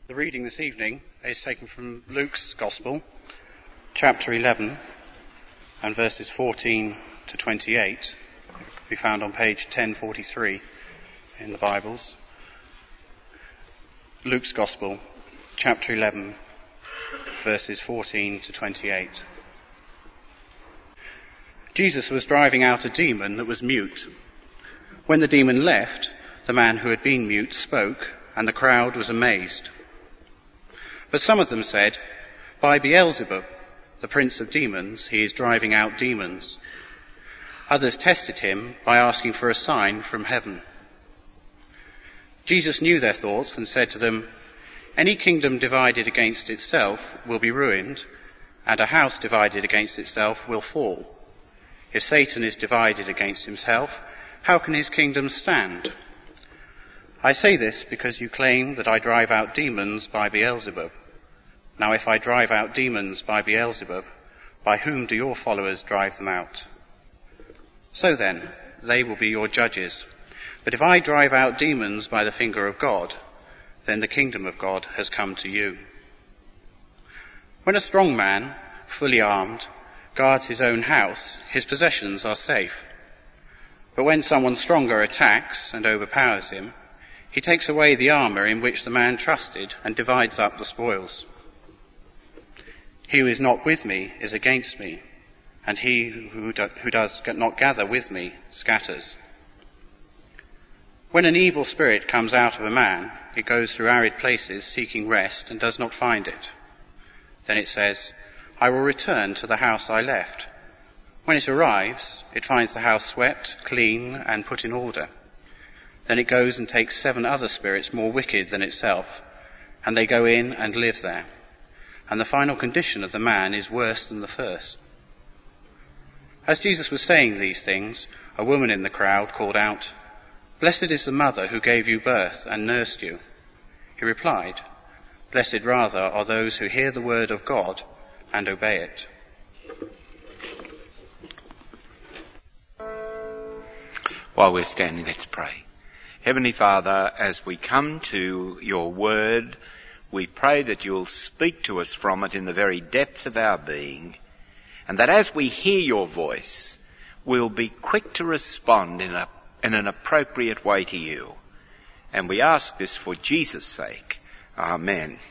The reading this evening is taken from Luke's Gospel, chapter 11, and verses 14 to 28. It can be found on page 1043 in the Bibles. Luke's Gospel, chapter 11, verses 14 to 28. Jesus was driving out a demon that was mute. When the demon left, the man who had been mute spoke, and the crowd was amazed. But some of them said, "By Beelzebub, the prince of demons, he is driving out demons." Others tested him by asking for a sign from heaven. Jesus knew their thoughts and said to them, "Any kingdom divided against itself will be ruined, and a house divided against itself will fall. If Satan is divided against himself, how can his kingdom stand? I say this because you claim that I drive out demons by Beelzebub. Now if I drive out demons by Beelzebub, by whom do your followers drive them out? So then, they will be your judges. But if I drive out demons by the finger of God, then the kingdom of God has come to you. When a strong man, fully armed, guards his own house, his possessions are safe. But when someone stronger attacks and overpowers him, he takes away the armour in which the man trusted and divides up the spoils. He who is not with me is against me, and he who does not gather with me scatters. When an evil spirit comes out of a man, it goes through arid places seeking rest and does not find it. Then it says, 'I will return to the house I left.' When it arrives, it finds the house swept, clean, and put in order. Then it goes and takes 7 other spirits more wicked than itself, and they go in and live there. And the final condition of the man is worse than the first." As Jesus was saying these things, a woman in the crowd called out, "Blessed is the mother who gave you birth and nursed you." He replied, "Blessed rather are those who hear the word of God and obey it." While we're standing, let's pray. Heavenly Father, as we come to your word, we pray that you'll speak to us from it in the very depths of our being, and that as we hear your voice, we'll be quick to respond in an appropriate way to you. And we ask this for Jesus' sake. Amen.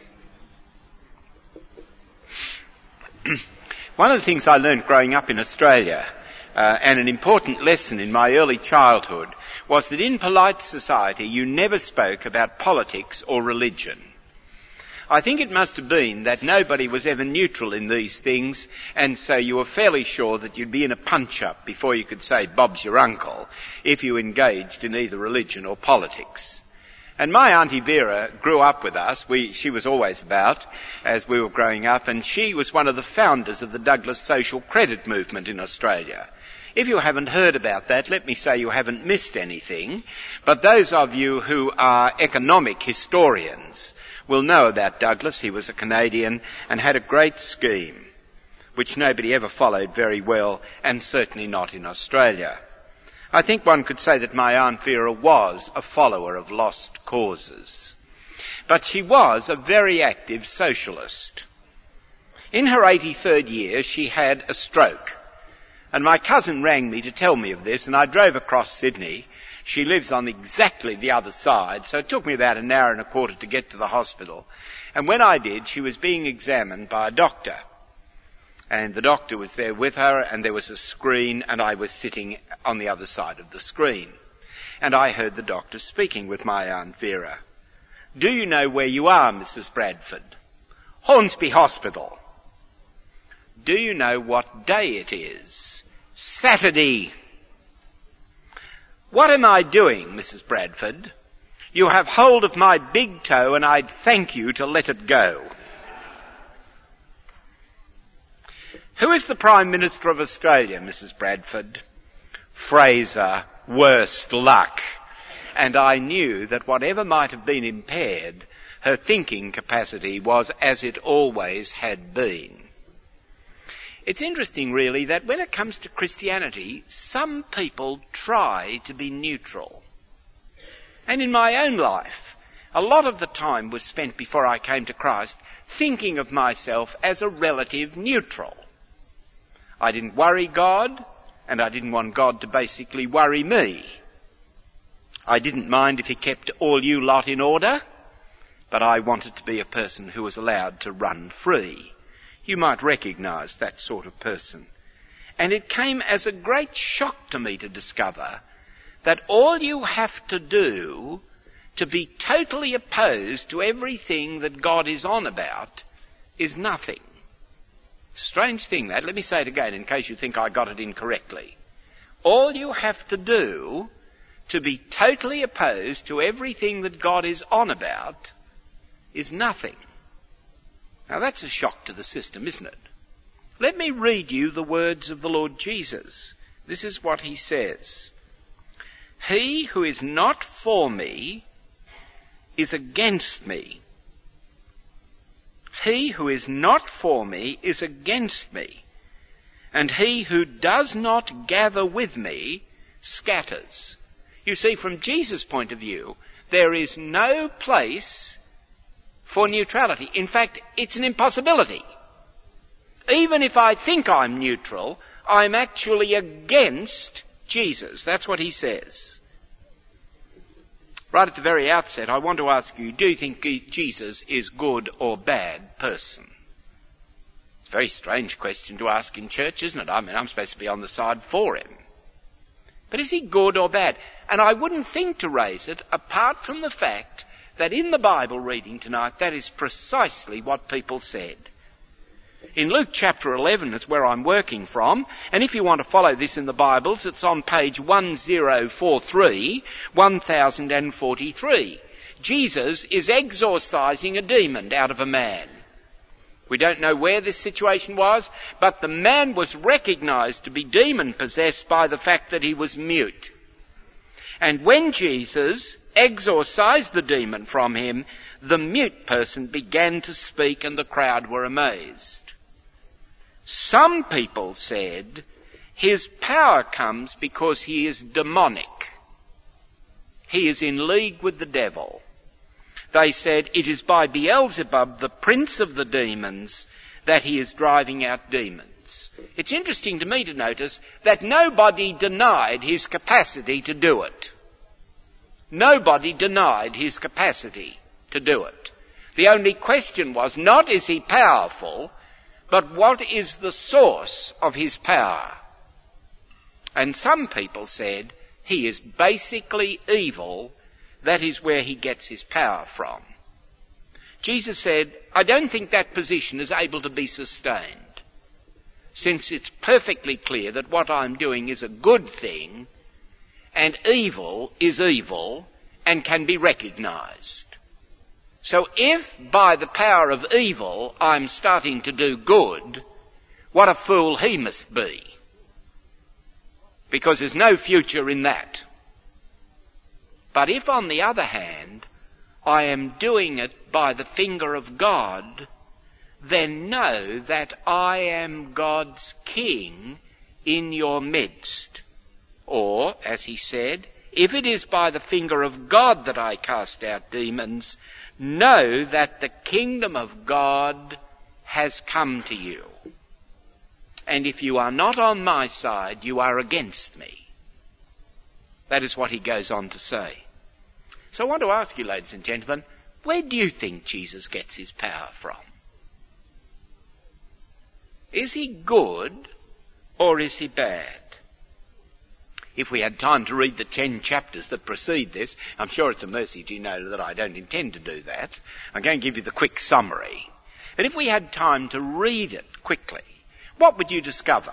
One of the things I learned growing up in Australia, and an important lesson in my early childhood, was that in polite society you never spoke about politics or religion. I think it must have been that nobody was ever neutral in these things, and so you were fairly sure that you'd be in a punch-up before you could say Bob's your uncle if you engaged in either religion or politics. And my Auntie Vera grew up with us. She was always about as we were growing up, and she was one of the founders of the Douglas Social Credit Movement in Australia. If you haven't heard about that, let me say you haven't missed anything. But those of you who are economic historians will know about Douglas. He was a Canadian and had a great scheme, which nobody ever followed very well, and certainly not in Australia. I think one could say that my Aunt Vera was a follower of lost causes. But she was a very active socialist. In her 83rd year, she had a stroke. And my cousin rang me to tell me of this, and I drove across Sydney. She lives on exactly the other side, so it took me about an hour and a quarter to get to the hospital. And when I did, she was being examined by a doctor. And the doctor was there with her, and there was a screen, and I was sitting on the other side of the screen. And I heard the doctor speaking with my Aunt Vera. "Do you know where you are, Mrs. Bradford?" "Hornsby Hospital." "Do you know what day it is?" "Saturday." "What am I doing, Mrs. Bradford?" "You have hold of my big toe, and I'd thank you to let it go." "Who is the Prime Minister of Australia, Mrs. Bradford?" "Fraser, worst luck." And I knew that whatever might have been impaired, her thinking capacity was as it always had been. It's interesting, really, that when it comes to Christianity, some people try to be neutral. And in my own life, a lot of the time was spent before I came to Christ thinking of myself as a relative neutral. I didn't worry God, and I didn't want God to basically worry me. I didn't mind if he kept all you lot in order, but I wanted to be a person who was allowed to run free. You might recognise that sort of person. And it came as a great shock to me to discover that all you have to do to be totally opposed to everything that God is on about is nothing. Strange thing that. Let me say it again in case you think I got it incorrectly. All you have to do to be totally opposed to everything that God is on about is nothing. Now that's a shock to the system, isn't it? Let me read you the words of the Lord Jesus. This is what he says. He who is not for me is against me. He who is not for me is against me. And he who does not gather with me scatters. You see, from Jesus' point of view, there is no place for neutrality. In fact, it's an impossibility. Even if I think I'm neutral, I'm actually against Jesus. That's what he says. Right at the very outset, I want to ask you, do you think Jesus is good or bad person? It's a very strange question to ask in church, isn't it? I mean, I'm supposed to be on the side for him. But is he good or bad? And I wouldn't think to raise it apart from the fact that in the Bible reading tonight, that is precisely what people said. In Luke chapter 11 is where I'm working from, and if you want to follow this in the Bibles, it's on page 1043. Jesus is exorcising a demon out of a man. We don't know where this situation was, but the man was recognized to be demon-possessed by the fact that he was mute. And when Jesus exorcised the demon from him, the mute person began to speak and the crowd were amazed. Some people said his power comes because he is demonic. He is in league with the devil. They said it is by Beelzebub, the prince of the demons, that he is driving out demons. It's interesting to me to notice that nobody denied his capacity to do it. Nobody denied his capacity to do it. The only question was not is he powerful, but what is the source of his power? And some people said he is basically evil. That is where he gets his power from. Jesus said, I don't think that position is able to be sustained, since it's perfectly clear that what I'm doing is a good thing, and evil is evil and can be recognized. So if by the power of evil I'm starting to do good, what a fool he must be. Because there's no future in that. But if, on the other hand, I am doing it by the finger of God, then know that I am God's king in your midst. Or, as he said, if it is by the finger of God that I cast out demons, know that the kingdom of God has come to you. And if you are not on my side, you are against me. That is what he goes on to say. So I want to ask you, ladies and gentlemen, where do you think Jesus gets his power from? Is he good or is he bad? If we had time to read the 10 chapters that precede this, I'm sure it's a mercy to you know that I don't intend to do that. I'm going to give you the quick summary. But if we had time to read it quickly, what would you discover?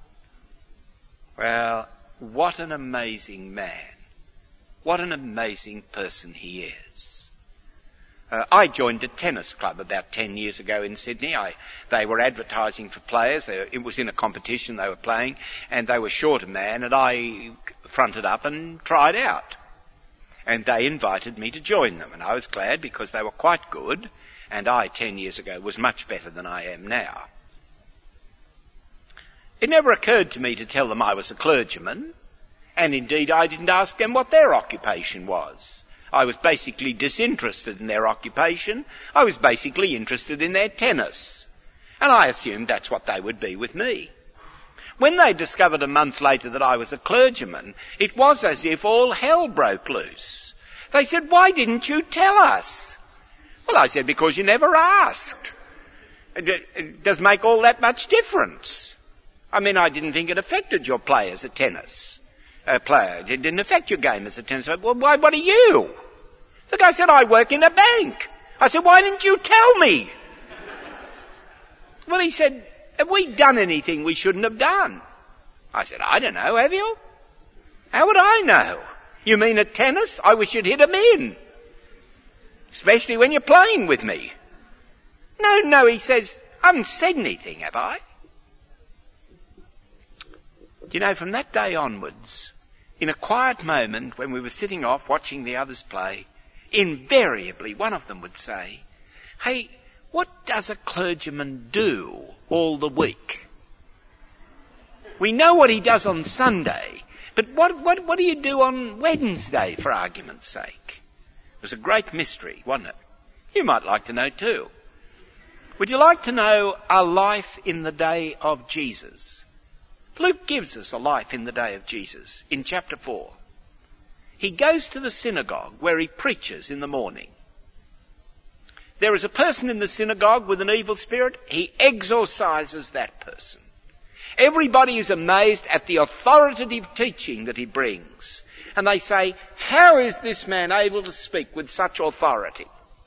Well, what an amazing man. What an amazing person he is. I joined a tennis club about 10 years ago in Sydney. They were advertising for players. It was in a competition they were playing, and they were short a man, and I fronted up and tried out. And they invited me to join them, and I was glad because they were quite good, and I, 10 years ago, was much better than I am now. It never occurred to me to tell them I was a clergyman, and indeed I didn't ask them what their occupation was. I was basically disinterested in their occupation. I was basically interested in their tennis. And I assumed that's what they would be with me. When they discovered a month later that I was a clergyman, it was as if all hell broke loose. They said, "Why didn't you tell us?" Well, I said, "Because you never asked." It does make all that much difference. I mean, I didn't think it affected your play as a tennis player. It didn't affect your game as a tennis player. Well, what are you? The guy said, "I work in a bank." I said, "Why didn't you tell me?" Well, he said, "Have we done anything we shouldn't have done?" I said, "I don't know, have you?" "How would I know? You mean at tennis? I wish you'd hit 'em in. Especially when you're playing with me." No, he says, "I haven't said anything, have I?" You know, from that day onwards, in a quiet moment when we were sitting off watching the others play, invariably one of them would say, "Hey, what does a clergyman do all the week? We know what he does on Sunday, but what do you do on Wednesday, for argument's sake?" It was a great mystery, wasn't it? You might like to know too. Would you like to know a life in the day of Jesus? Luke gives us a life in the day of Jesus in chapter 4. He goes to the synagogue where he preaches in the morning. There is a person in the synagogue with an evil spirit. He exorcises that person. Everybody is amazed at the authoritative teaching that he brings. And they say, "How is this man able to speak with such authority?"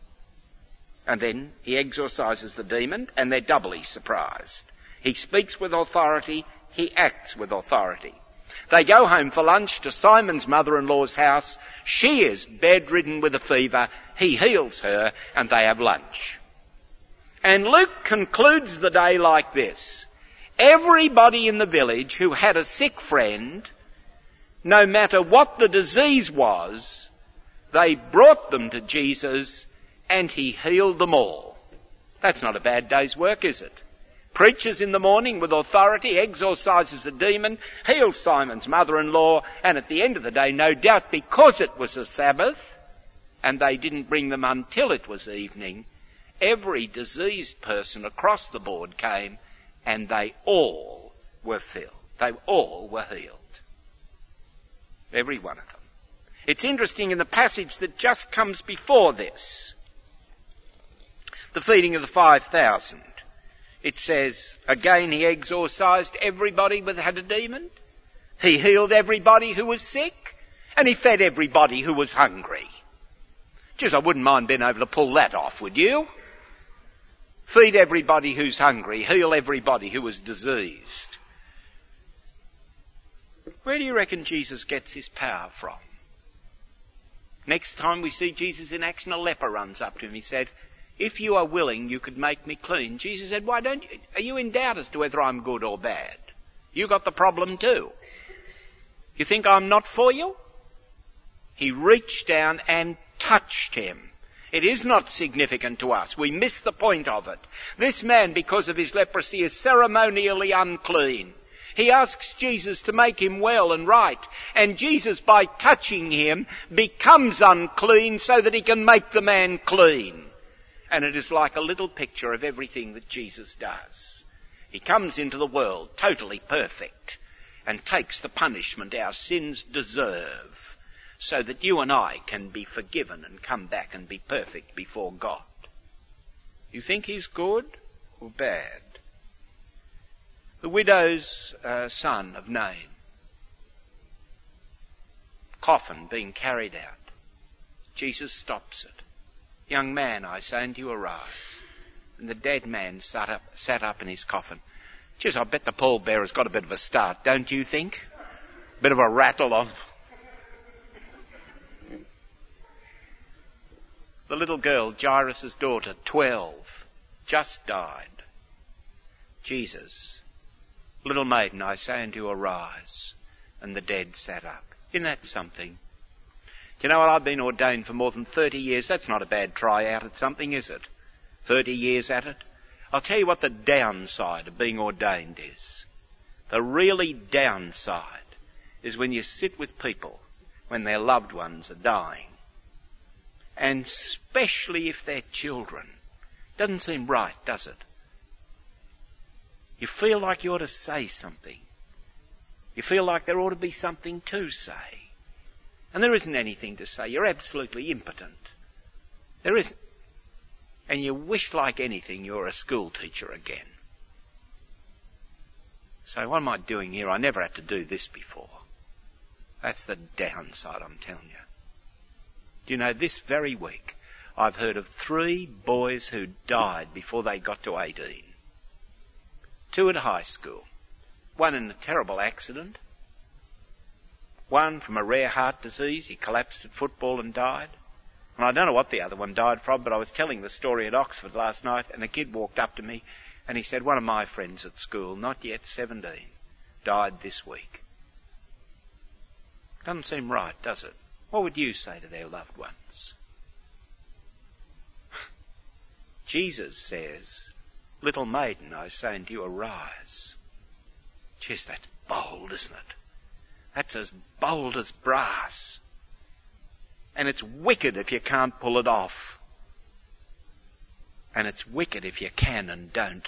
And then he exorcises the demon, and they're doubly surprised. He speaks with authority. He acts with authority. They go home for lunch to Simon's mother-in-law's house. She is bedridden with a fever. He heals her, and they have lunch. And Luke concludes the day like this. Everybody in the village who had a sick friend, no matter what the disease was, they brought them to Jesus, and he healed them all. That's not a bad day's work, is it? Preaches in the morning with authority, exorcises a demon, heals Simon's mother-in-law, and at the end of the day, no doubt because it was a Sabbath, and they didn't bring them until it was evening, every diseased person across the board came, and they all were filled. They all were healed. Every one of them. It's interesting in the passage that just comes before this, the feeding of the 5,000. It says, again he exorcised everybody that had a demon. He healed everybody who was sick. And he fed everybody who was hungry. Geez, I wouldn't mind being able to pull that off, would you? Feed everybody who's hungry. Heal everybody who was diseased. Where do you reckon Jesus gets his power from? Next time we see Jesus in action, a leper runs up to him. He said, "If you are willing, you could make me clean." Jesus said, "Why don't you? Are you in doubt as to whether I'm good or bad? You got the problem too. You think I'm not for you?" He reached down and touched him. It is not significant to us. We miss the point of it. This man, because of his leprosy, is ceremonially unclean. He asks Jesus to make him well and right. And Jesus, by touching him, becomes unclean so that he can make the man clean. And it is like a little picture of everything that Jesus does. He comes into the world totally perfect and takes the punishment our sins deserve so that you and I can be forgiven and come back and be perfect before God. You think he's good or bad? The widow's son of Nain. Coffin being carried out. Jesus stops it. "Young man, I say unto you, arise." And the dead man sat up in his coffin. Geez, I bet the pallbearer's got a bit of a start, don't you think? Bit of a rattle on. The little girl, Jairus' daughter, 12, just died. Jesus, "Little maiden, I say unto you, arise." And the dead sat up. Isn't that something? Do you know what? I've been ordained for more than 30 years. That's not a bad try out at something, is it? 30 years at it. I'll tell you what the downside of being ordained is. The really downside is when you sit with people when their loved ones are dying and especially if they're children. Doesn't seem right, does it? You feel like you ought to say something. You feel like there ought to be something to say. And there isn't anything to say. You're absolutely impotent. There isn't. And you wish like anything you're a school teacher again. So what am I doing here? I never had to do this before. That's the downside, I'm telling you. Do you know, this very week, I've heard of 3 boys who died before they got to 18. 2 at high school. 1 in a terrible accident. 1 from a rare heart disease. He collapsed at football and died. And I don't know what the other one died from, but I was telling the story at Oxford last night, and a kid walked up to me and he said, one of my friends at school, not yet 17, died this week. Doesn't seem right, does it? What would you say to their loved ones? Jesus says, little maiden, I say unto you, arise. Jeez, that's bold, isn't it? That's as bold as brass. And it's wicked if you can't pull it off. And it's wicked if you can and don't.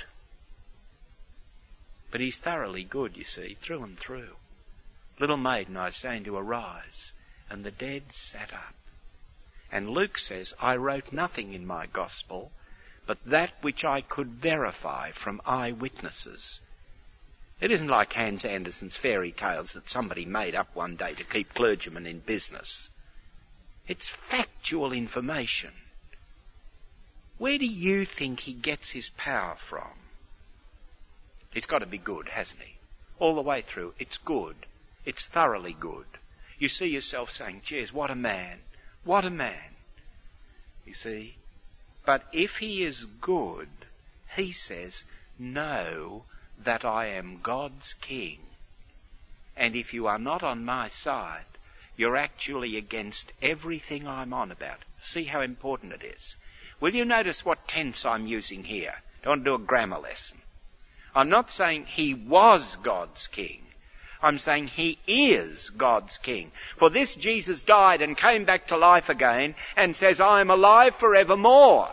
But he's thoroughly good, you see, through and through. Little maiden, I say unto you, arise. And the dead sat up. And Luke says, I wrote nothing in my gospel, but that which I could verify from eyewitnesses. It isn't like Hans Andersen's fairy tales that somebody made up one day to keep clergymen in business. It's factual information. Where do you think he gets his power from? He's got to be good, hasn't he? All the way through, it's good. It's thoroughly good. You see yourself saying, geez, what a man. What a man. You see? But if he is good, he says, know that I am God's king. And if you are not on my side, you're actually against everything I'm on about. See how important it is. Will you notice what tense I'm using here? I don't want to do a grammar lesson. I'm not saying he was God's king. I'm saying he is God's king. For this Jesus died and came back to life again and says, I am alive forevermore.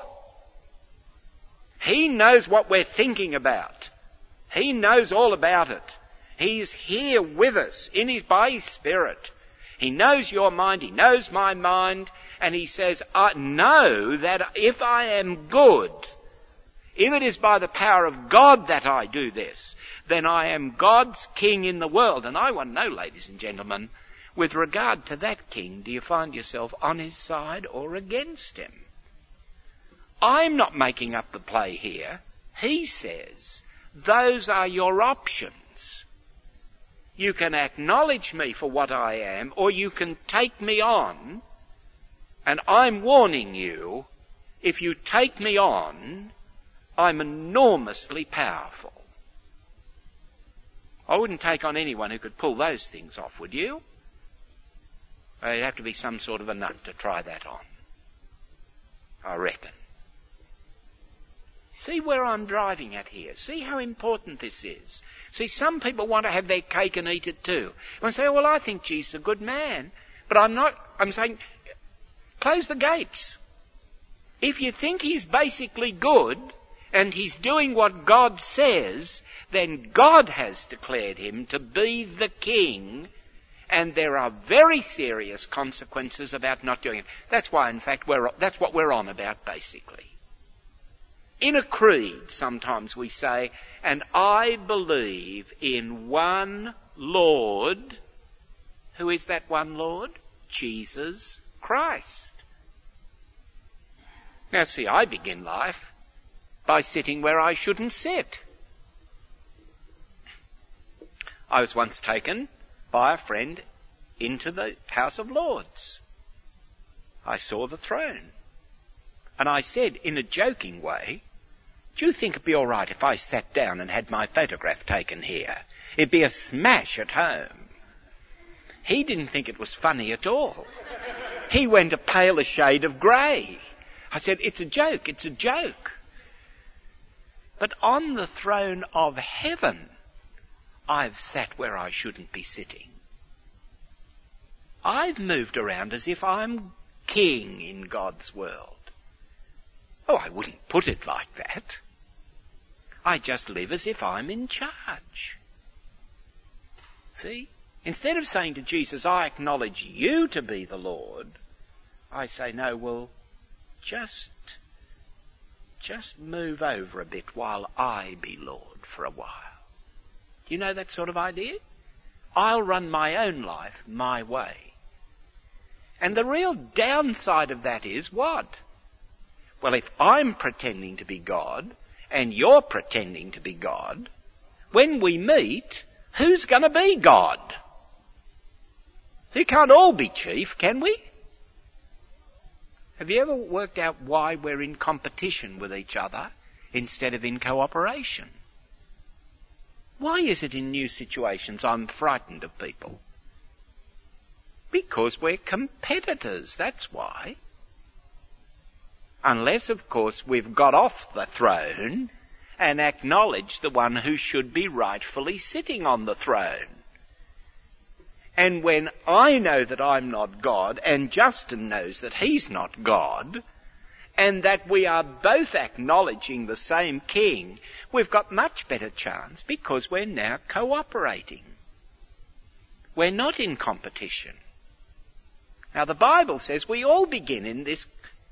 He knows what we're thinking about. He knows all about it. He's here with us by his Spirit. He knows your mind. He knows my mind. And he says, I know that if I am good, if it is by the power of God that I do this, then I am God's king in the world. And I want to know, ladies and gentlemen, with regard to that king, do you find yourself on his side or against him? I'm not making up the play here. He says, those are your options. You can acknowledge me for what I am, or you can take me on. And I'm warning you, if you take me on, I'm enormously powerful. I wouldn't take on anyone who could pull those things off, would you? It'd have to be some sort of a nut to try that on, I reckon. See where I'm driving at here. See how important this is. See, some people want to have their cake and eat it too. And say, well, I think Jesus is a good man. But I'm not. I'm saying, close the gates. If you think he's basically good and he's doing what God says, then God has declared him to be the king, and there are very serious consequences about not doing it. That's why, in fact, that's what we're on about, basically. In a creed, sometimes we say, and I believe in one Lord. Who is that one Lord? Jesus Christ. Now see, I begin life by sitting where I shouldn't sit. I was once taken by a friend into the House of Lords. I saw the throne. And I said, in a joking way, do you think it'd be all right if I sat down and had my photograph taken here? It'd be a smash at home. He didn't think it was funny at all. He went a paler shade of grey. I said, it's a joke, it's a joke. But on the throne of heaven, I've sat where I shouldn't be sitting. I've moved around as if I'm king in God's world? Oh, I wouldn't put it like that. I just live as if I'm in charge. See? Instead of saying to Jesus, I acknowledge you to be the Lord, I say, no, well, just move over a bit while I be Lord for a while. Do you know that sort of idea? I'll run my own life my way. And the real downside of that is what? Well, if I'm pretending to be God and you're pretending to be God, when we meet, who's going to be God? So you can't all be chief, can we? Have you ever worked out why we're in competition with each other instead of in cooperation? Why is it in new situations I'm frightened of people? Because we're competitors, that's why. Unless, of course, we've got off the throne and acknowledged the one who should be rightfully sitting on the throne. And when I know that I'm not God, and Justin knows that he's not God, and that we are both acknowledging the same king, we've got much better chance because we're now cooperating. We're not in competition. Now the Bible says we all begin in this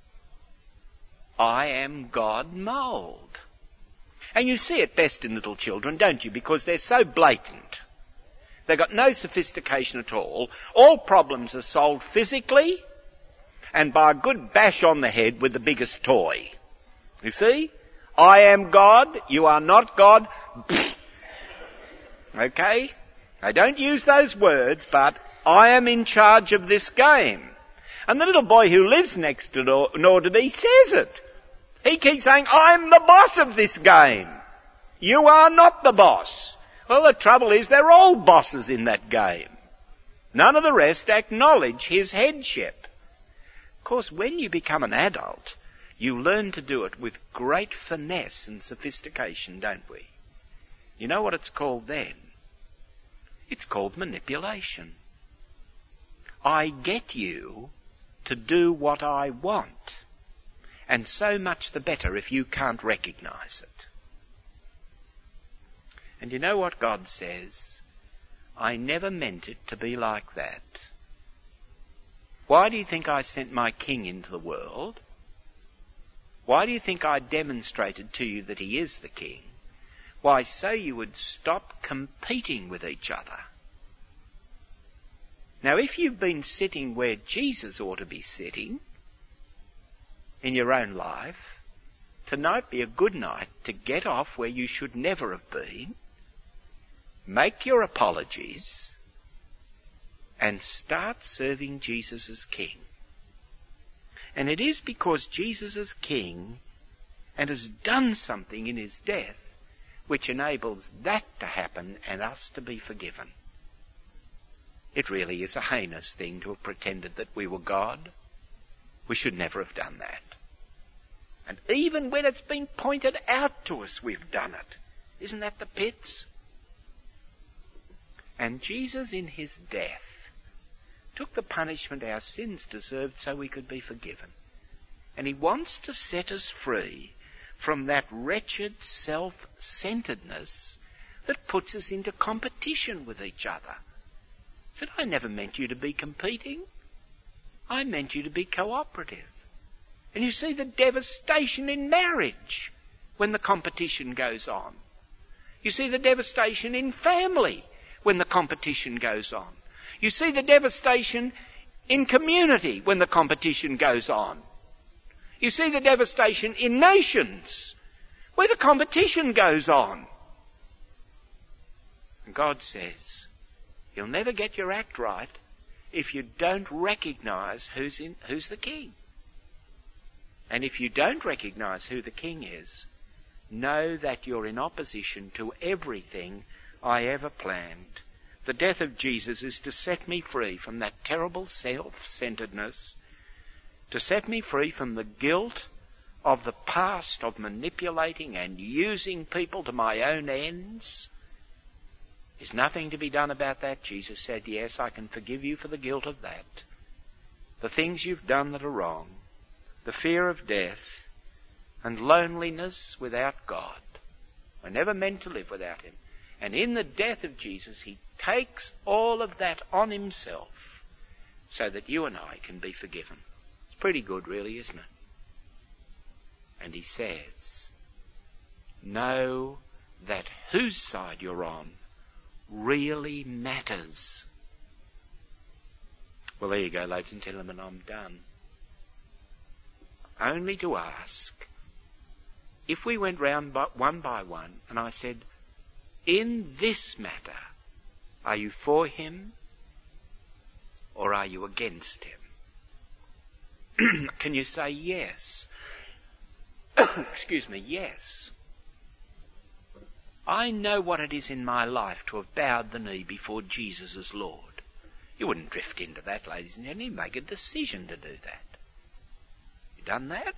I am God mould. And you see it best in little children, don't you? Because they're so blatant. They've got no sophistication at all. All problems are solved physically and by a good bash on the head with the biggest toy. You see? I am God, you are not God. Okay? I don't use those words, but I am in charge of this game. And the little boy who lives next door to me says it. He keeps saying, I'm the boss of this game. You are not the boss. Well, the trouble is they're all bosses in that game. None of the rest acknowledge his headship. Of course, when you become an adult, you learn to do it with great finesse and sophistication, don't we? You know what it's called then? It's called manipulation. I get you to do what I want. And so much the better if you can't recognize it. And you know what God says? I never meant it to be like that. Why do you think I sent my king into the world? Why do you think I demonstrated to you that he is the king? Why, so you would stop competing with each other. Now, if you've been sitting where Jesus ought to be sitting in your own life, tonight be a good night to get off where you should never have been, make your apologies, and start serving Jesus as King. And it is because Jesus is King and has done something in his death which enables that to happen and us to be forgiven. It really is a heinous thing to have pretended that we were God. We should never have done that. And even when it's been pointed out to us, we've done it. Isn't that the pits? And Jesus in his death took the punishment our sins deserved so we could be forgiven. And he wants to set us free from that wretched self-centeredness that puts us into competition with each other. He said, I never meant you to be competing. I meant you to be cooperative. And you see the devastation in marriage when the competition goes on. You see the devastation in family when the competition goes on. You see the devastation in community when the competition goes on. You see the devastation in nations where the competition goes on. And God says, you'll never get your act right if you don't recognize who's the king. And if you don't recognize who the king is, know that you're in opposition to everything I ever planned. The death of Jesus is to set me free from that terrible self-centeredness, to set me free from the guilt of the past of manipulating and using people to my own ends. There's nothing to be done about that. Jesus said, yes, I can forgive you for the guilt of that. the things you've done that are wrong, the fear of death, and loneliness without God. We're never meant to live without him. And in the death of Jesus, he takes all of that on himself so that you and I can be forgiven. It's pretty good, really, isn't it? And he says, know that whose side you're on really matters. Well, there you go, ladies and gentlemen, I'm done. Only to ask, if we went round one by one and I said, in this matter, are you for him or are you against him? Can you say yes? Excuse me, yes. I know what it is in my life to have bowed the knee before Jesus as Lord. You wouldn't drift into that, ladies and gentlemen. You make a decision to do that. You done that?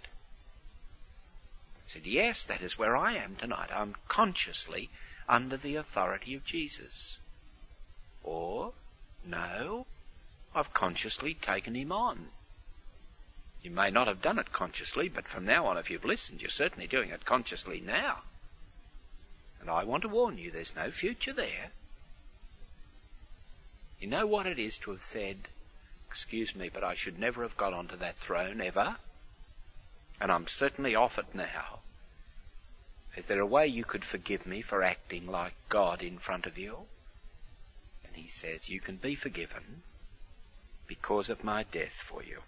I said, yes, that is where I am tonight. I'm consciously under the authority of Jesus. Or, no, I've consciously taken him on. You may not have done it consciously, but from now on, if you've listened, you're certainly doing it consciously now. And I want to warn you, there's no future there. You know what it is to have said, excuse me, but I should never have got onto that throne ever, and I'm certainly off it now. Is there a way you could forgive me for acting like God in front of you? And he says, you can be forgiven because of my death for you.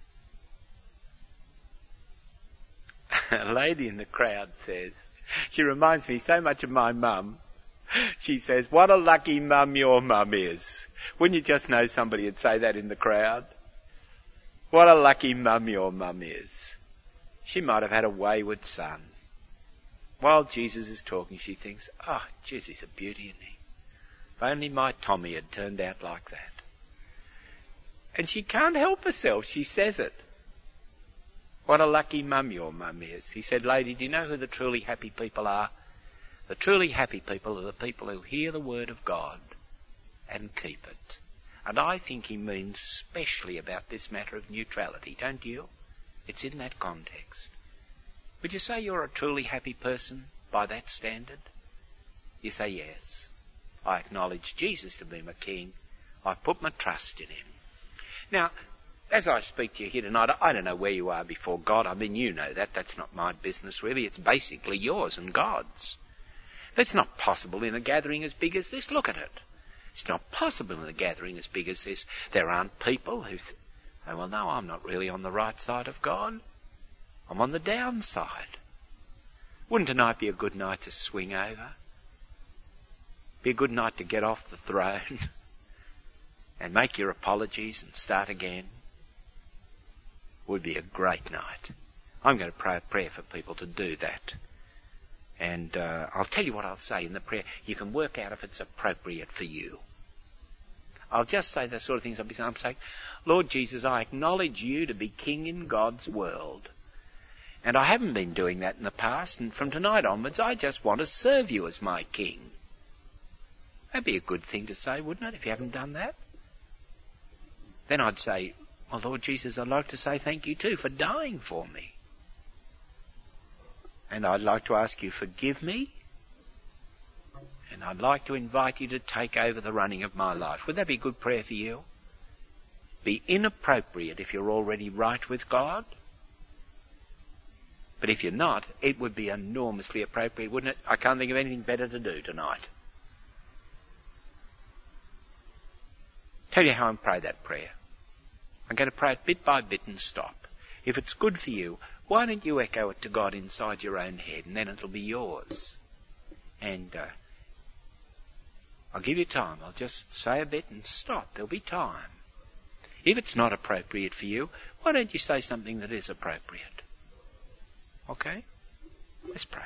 A lady in the crowd says, she reminds me so much of my mum. She says, what a lucky mum your mum is. Wouldn't you just know somebody would say that in the crowd? What a lucky mum your mum is. She might have had a wayward son. While Jesus is talking, she thinks, oh, geez, he's a beauty, isn't he? If only my Tommy had turned out like that. And she can't help herself. She says it. What a lucky mum your mum is. He said, lady, do you know who the truly happy people are? The truly happy people are the people who hear the word of God and keep it. And I think he means specially about this matter of neutrality, don't you? It's in that context. Would you say you're a truly happy person by that standard? You say yes. I acknowledge Jesus to be my King. I put my trust in him. Now, as I speak to you here tonight, I don't know where you are before God. I mean, you know that. That's not my business, really. It's basically yours and God's. That's not possible in a gathering as big as this. Look at it. It's not possible in a gathering as big as this. There aren't people who say, well, no, I'm not really on the right side of God. I'm on the downside. Wouldn't tonight be a good night to swing over? Be a good night to get off the throne and make your apologies and start again? Would be a great night. I'm going to pray a prayer for people to do that. And I'll tell you what I'll say in the prayer. You can work out if it's appropriate for you. I'll just say the sort of things I'll be saying. I'm saying, Lord Jesus, I acknowledge you to be King in God's world. And I haven't been doing that in the past, and from tonight onwards I just want to serve you as my King. That'd be a good thing to say, wouldn't it, if you haven't done that? Then I'd say, well, Lord Jesus, I'd like to say thank you too for dying for me. And I'd like to ask you, forgive me. And I'd like to invite you to take over the running of my life. Would that be a good prayer for you? Be inappropriate if you're already right with God. But if you're not, it would be enormously appropriate, wouldn't it? I can't think of anything better to do tonight. Tell you how I'm praying that prayer. I'm going to pray it bit by bit and stop. If it's good for you, why don't you echo it to God inside your own head, and then it'll be yours. And I'll give you time. I'll just say a bit and stop. There'll be time. If it's not appropriate for you, why don't you say something that is appropriate? Okay? Let's pray.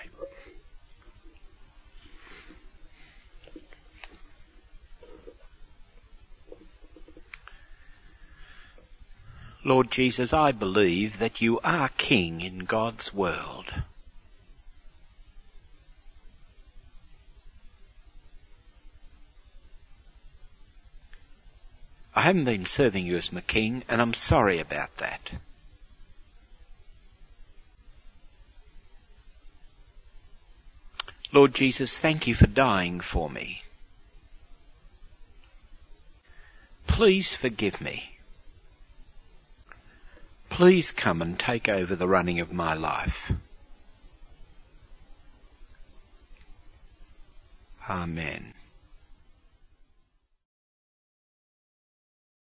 Lord Jesus, I believe that you are King in God's world. I haven't been serving you as my king, and I'm sorry about that. Lord Jesus, thank you for dying for me. Please forgive me. Please come and take over the running of my life. Amen.